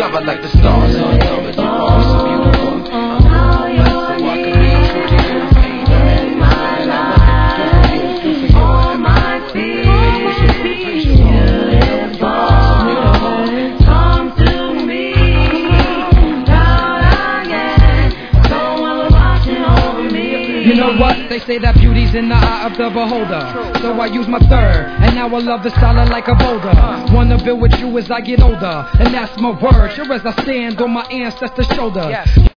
discover like the stars. So I know that you're always so beautiful. So I could be true to you. You know what? They say that beauty's in the eye of the beholder. So I use my third, and now I love the solid like a boulder. Wanna build with you as I get older, and that's my word. Sure as I stand on my ancestors' shoulder.